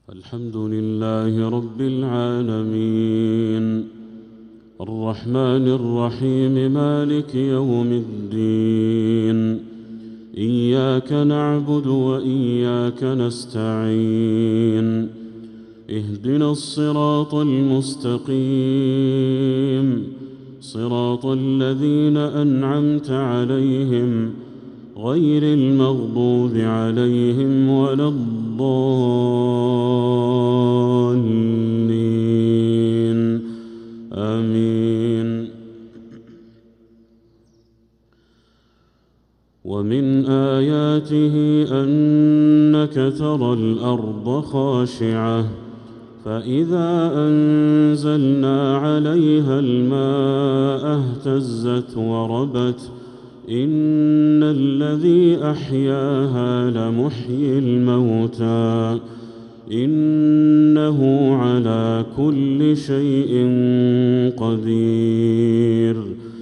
الحمد لله رب العالمين الرحمن الرحيم مالك يوم الدين إياك نعبد وإياك نستعين اهدنا الصراط المستقيم صراط الذين أنعمت عليهم غير المغضوب عليهم ولا الضالين آمين. ومن آياته أنك ترى الأرض خاشعة فإذا أنزلنا عليها الماء اهتزت وربت إن الذي أحياها لمحيي الموتى إنه على كل شيء قدير.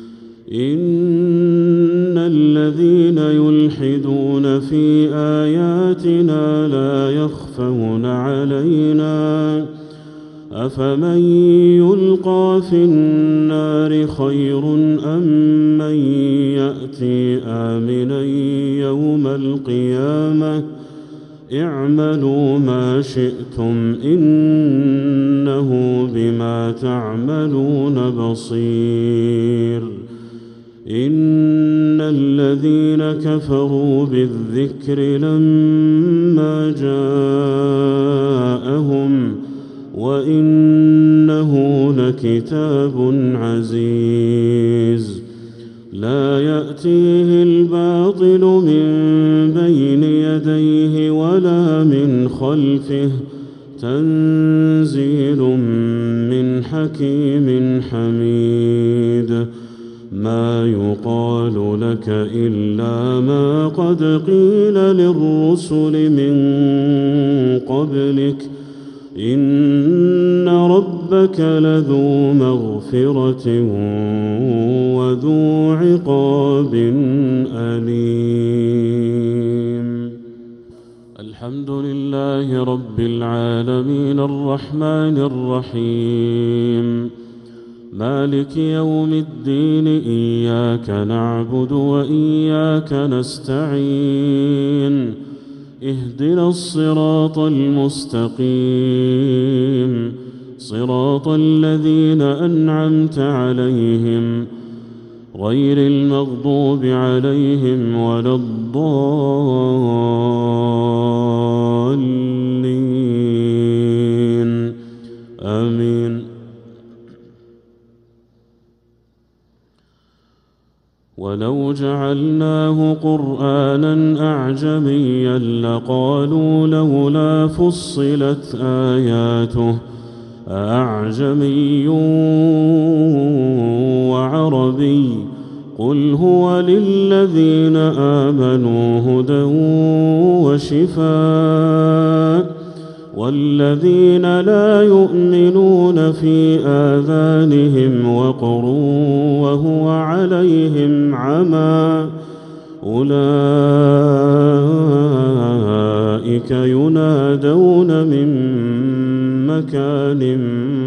إن الذين يلحدون في آياتنا لا يخفون علينا أفمن يلقى في النار خير أم من يأتي آمنا يوم القيامة اعملوا ما شئتم إنه بما تعملون بصير. إن الذين كفروا بالذكر لما جاءهم وإنه لكتاب عزيز لا يأتيه الباطل من بين يديه ولا من خلفه تنزيل من حكيم حميد. ما يقال لك إلا ما قد قيل للرسل من قبلك إن ربك لذو مغفرة وذو عقاب أليم. الحمد لله رب العالمين الرحمن الرحيم مالك يوم الدين إياك نعبد وإياك نستعين اهدنا الصراط المستقيم صراط الذين أنعمت عليهم غير المغضوب عليهم ولا الضالين آمين. ولو جعلناه قرآنا أعجميا لقالوا لولا فصلت آياته أأعجمي وعربي قل هو للذين آمنوا هدى وشفاء والذين لا يؤمنون في آذانهم وقر وهو عليهم عمى أولئك ينادون من مكان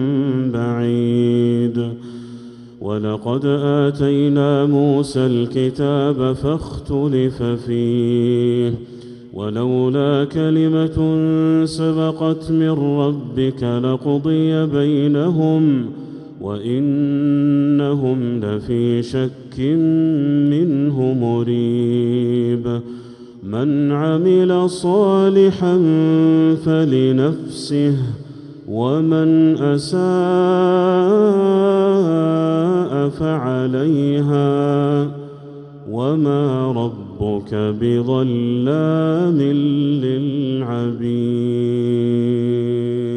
بعيد. ولقد آتينا موسى الكتاب فاختلف فيه ولولا كلمة سبقت من ربك لقضي بينهم وإنهم لفي شك منه مريب. من عمل صالحا فلنفسه ومن أساء فعليها وما ربك بظلام للعبيد.